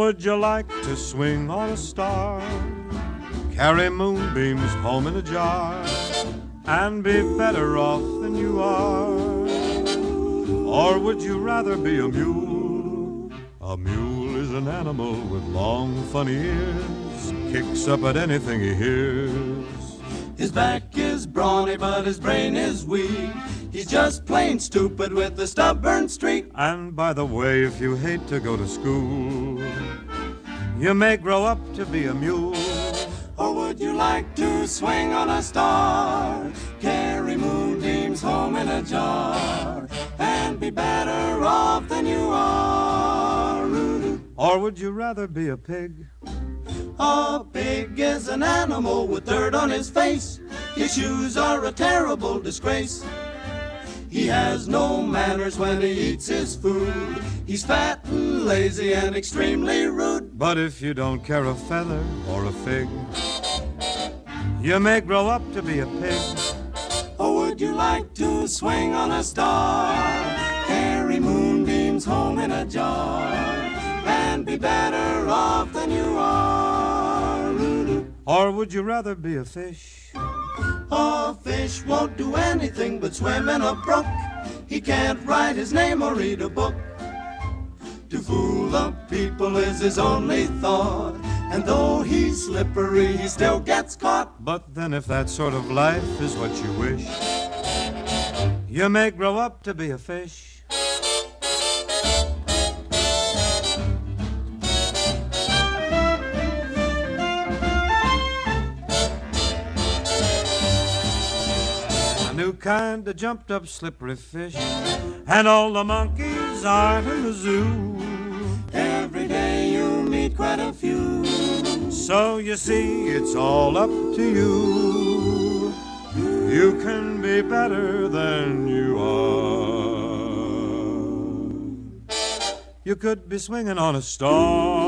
would you like to swing on a star? Carry moonbeams home in a jar and be better off than you are? Or would you rather be a mule? A mule is an animal with long, funny ears, kicks up at anything he hears. His back is brawny, but his brain is weak. He's just plain stupid with a stubborn streak. And by the way, if you hate to go to school, you may grow up to be a mule. Or would you like to swing on a star, carry moonbeams home in a jar, and be better off than you are? Or would you rather be a pig? A pig is an animal with dirt on his face. His shoes are a terrible disgrace. He has no manners when he eats his food. He's fat and lazy and extremely rude. But if you don't care a feather or a fig, you may grow up to be a pig. Or would you like to swing on a star, carry moonbeams home in a jar, and be better off than you are? Or would you rather be a fish? A fish won't do anything but swim in a brook. He can't write his name or read a book. To fool the people is his only thought, and though he's slippery, he still gets caught. But then if that sort of life is what you wish, you may grow up to be a fish. New kind of jumped up slippery fish, and all the monkeys aren't in the zoo. Every day you meet quite a few. So you see, it's all up to you. You can be better than you are. You could be swinging on a star,